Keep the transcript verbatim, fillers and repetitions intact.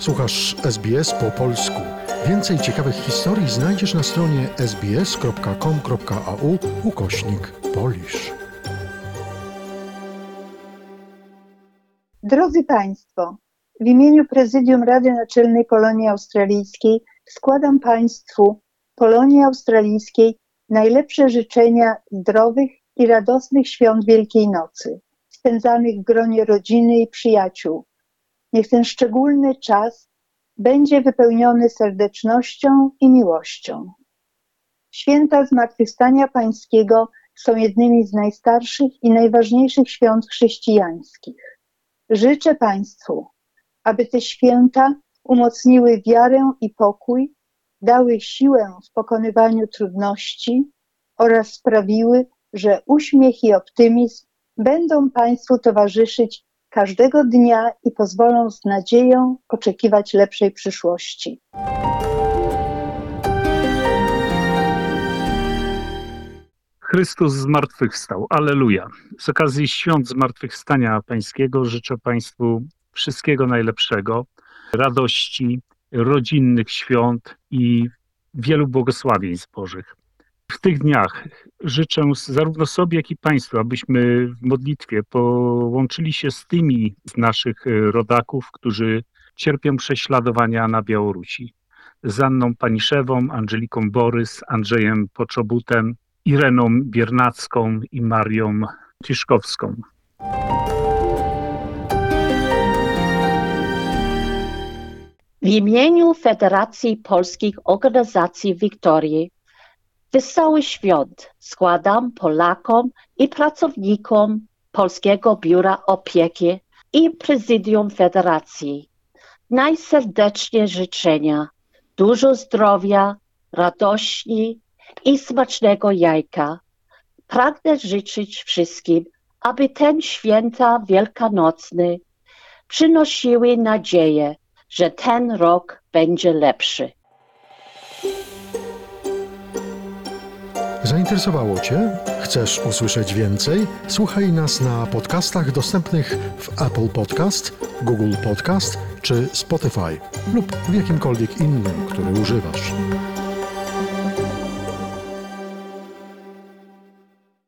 Słuchasz S B S po polsku. Więcej ciekawych historii znajdziesz na stronie sbs.com.au ukośnik Polish. Drodzy Państwo, w imieniu Prezydium Rady Naczelnej Polonii Australijskiej składam Państwu, Polonii Australijskiej, najlepsze życzenia zdrowych i radosnych świąt Wielkiej Nocy, spędzanych w gronie rodziny i przyjaciół. Niech ten szczególny czas będzie wypełniony serdecznością i miłością. Święta Zmartwychwstania Pańskiego są jednymi z najstarszych i najważniejszych świąt chrześcijańskich. Życzę Państwu, aby te święta umocniły wiarę i pokój, dały siłę w pokonywaniu trudności oraz sprawiły, że uśmiech i optymizm będą Państwu towarzyszyć każdego dnia i pozwolą z nadzieją oczekiwać lepszej przyszłości. Chrystus zmartwychwstał. Alleluja. Z okazji świąt Zmartwychwstania Pańskiego życzę Państwu wszystkiego najlepszego, radości, rodzinnych świąt i wielu błogosławieństw Bożych. W tych dniach życzę zarówno sobie, jak i Państwu, abyśmy w modlitwie połączyli się z tymi z naszych rodaków, którzy cierpią prześladowania na Białorusi. Z Anną Paniszewą, Angeliką Borys, Andrzejem Poczobutem, Ireną Biernacką i Marią Tiszkowską. W imieniu Federacji Polskich Organizacji Wiktorii wesoły świąt składam Polakom i pracownikom Polskiego Biura Opieki i Prezydium Federacji. Najserdeczniej życzenia, dużo zdrowia, radości i smacznego jajka. Pragnę życzyć wszystkim, aby ten święta wielkanocny przynosiły nadzieję, że ten rok będzie lepszy. Zainteresowało Cię? Chcesz usłyszeć więcej? Słuchaj nas na podcastach dostępnych w Apple Podcast, Google Podcast czy Spotify lub w jakimkolwiek innym, który używasz.